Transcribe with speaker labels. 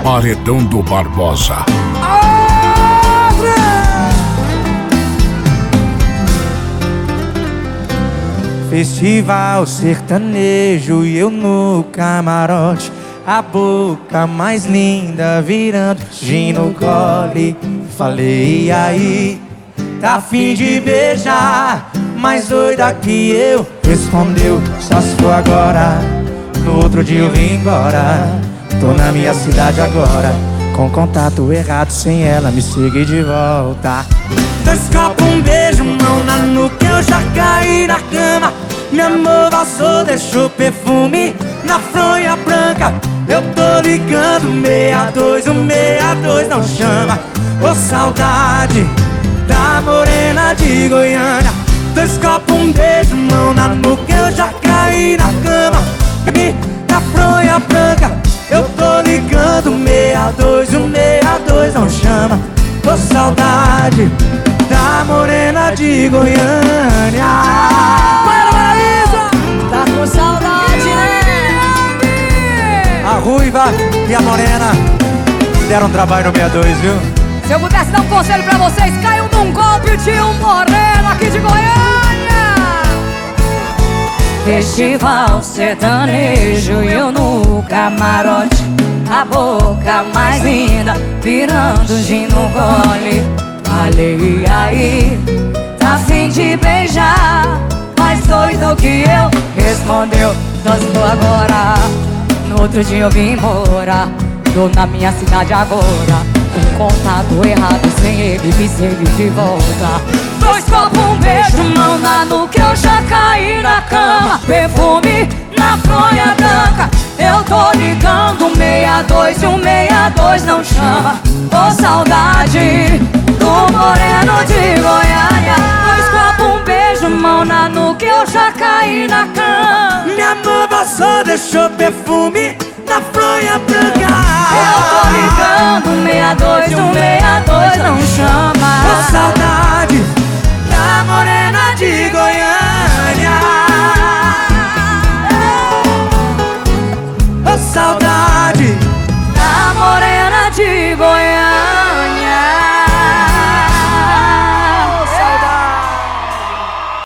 Speaker 1: Paredão do Barbosa.
Speaker 2: Festival sertanejo e eu no camarote, a boca mais linda virando gin no gole. Falei, e aí, tá afim de beijar? Mais doida que eu, respondeu, só se for agora. No outro dia eu vim embora, tô na minha cidade agora, com contato errado, sem ela me siga de volta. Dois copos, um beijo, mão na nuca, eu já caí na cama. Meu amor passou, deixou perfume na fronha branca. Eu tô ligando 62, o 62 não chama. Ô saudade da morena de Goiânia. Dois copos, um beijo, mão na nuca, eu já caí na cama. Na fronha branca, eu tô ligando 62, o 62 não chama. Ô saudade da morena de Goiânia.
Speaker 3: Tá com saudade, né?
Speaker 2: A ruiva e a morena deram trabalho no 62, viu?
Speaker 3: Se eu pudesse dar um conselho pra vocês, caiam num golpe de um moreno aqui de Goiânia. Festival sertanejo e eu no camarote, a boca mais linda virando gin no gole. Falei, e aí, tá afim de beijar? Mais doido que eu, respondeu, só estou agora. No outro dia eu vim embora, tô na minha cidade agora, com contato errado, sem ele me segue de volta. Dois copos, um beijo, mão na nuca, eu já caí na cama. Perfume na fronha branca, eu tô ligando 62 e o 62 não chama. Ô saudade do moreno de Goiânia. Dois copos, um beijo, mão na nuca, eu já caí na cama.
Speaker 2: Minha amor passou, deixou perfume na fronha branca.
Speaker 3: Eu tô ligando 62 e o 62 não chama.
Speaker 2: Ô saudade da morena de Goiânia.
Speaker 3: Ô saudade da morena de Goiânia.